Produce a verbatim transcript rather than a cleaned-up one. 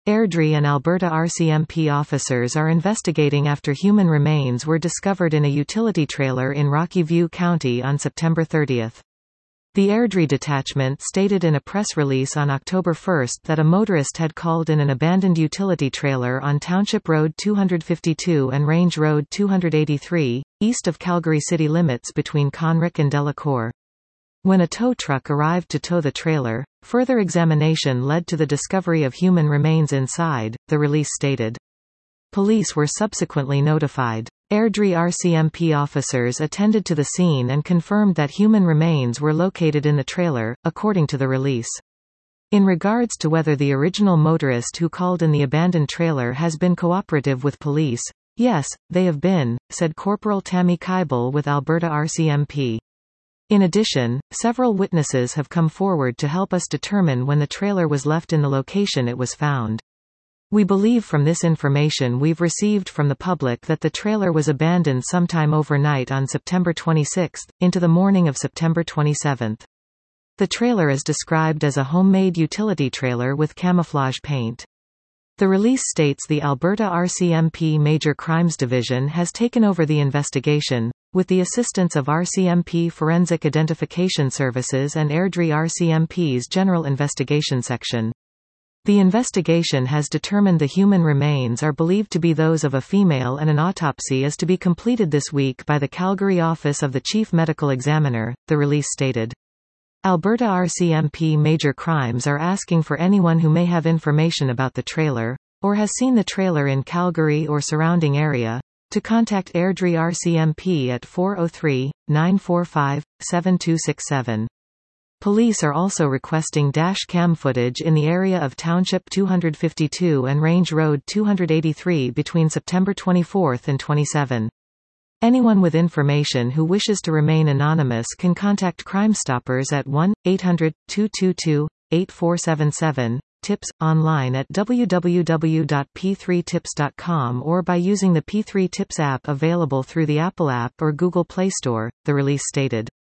Airdrie and Alberta R C M P officers are investigating after human remains were discovered in a utility trailer in Rocky View County on September thirtieth. The Airdrie detachment stated in a press release on October first that a motorist had called in an abandoned utility trailer on Township Road two fifty-two and Range Road two eighty-three, east of Calgary city limits between Conrick and Delacour. When a tow truck arrived to tow the trailer, further examination led to the discovery of human remains inside, the release stated. Police were subsequently notified. Airdrie R C M P officers attended to the scene and confirmed that human remains were located in the trailer, according to the release. In regards to whether the original motorist who called in the abandoned trailer has been cooperative with police, yes, they have been, said Corporal Tammy Kybel with Alberta R C M P. In addition, several witnesses have come forward to help us determine when the trailer was left in the location it was found. We believe from this information we've received from the public that the trailer was abandoned sometime overnight on September twenty-sixth, into the morning of September twenty-seventh. The trailer is described as a homemade utility trailer with camouflage paint. The release states the Alberta R C M P Major Crimes Division has taken over the investigation, with the assistance of R C M P Forensic Identification Services and Airdrie R C M P's General Investigation Section. The investigation has determined the human remains are believed to be those of a female and an autopsy is to be completed this week by the Calgary Office of the Chief Medical Examiner, the release stated. Alberta R C M P Major Crimes are asking for anyone who may have information about the trailer, or has seen the trailer in Calgary or surrounding area, to contact Airdrie R C M P at four oh three, nine four five, seven two six seven. Police are also requesting dash cam footage in the area of Township two fifty-two and Range Road two eighty-three between September twenty-fourth and twenty-seventh. Anyone with information who wishes to remain anonymous can contact Crime Stoppers at one eight hundred, two two two, eight four seven seven, tips, online at w w w dot p three tips dot com or by using the P three Tips app available through the Apple app or Google Play Store, the release stated.